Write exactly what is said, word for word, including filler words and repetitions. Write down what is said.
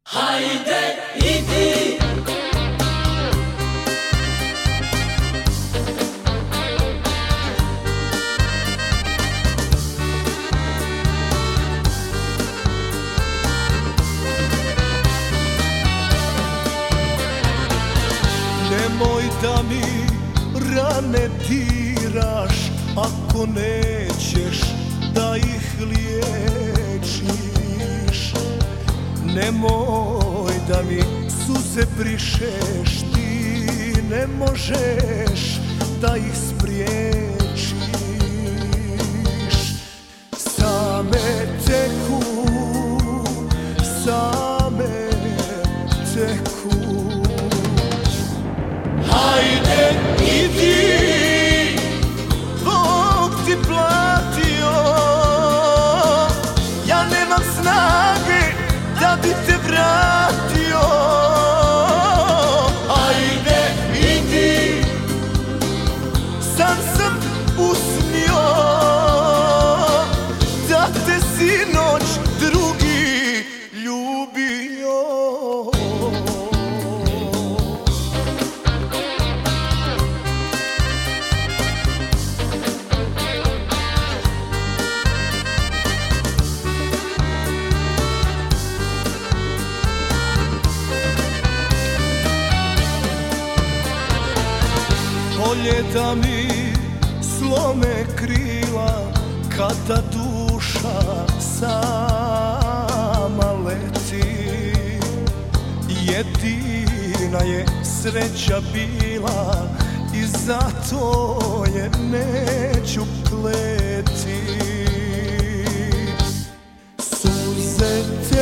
Hajde, idi! Nemoj da mi rane diraš ako nećeš da ih liječiš. Nemoj da mi suze brišeš, ti ne možeš da ih spriječiš. Same teku, same teku. Hajde, idi, Bog ti platio, ja nemam snage da bi te vratio. Hajde, idi, sam sam usnio da te sinoć drugi ljubio. Bolje da mi slome krila kada duša sama leti. Jedina je sreća bila i zato je neću kleti. Suze te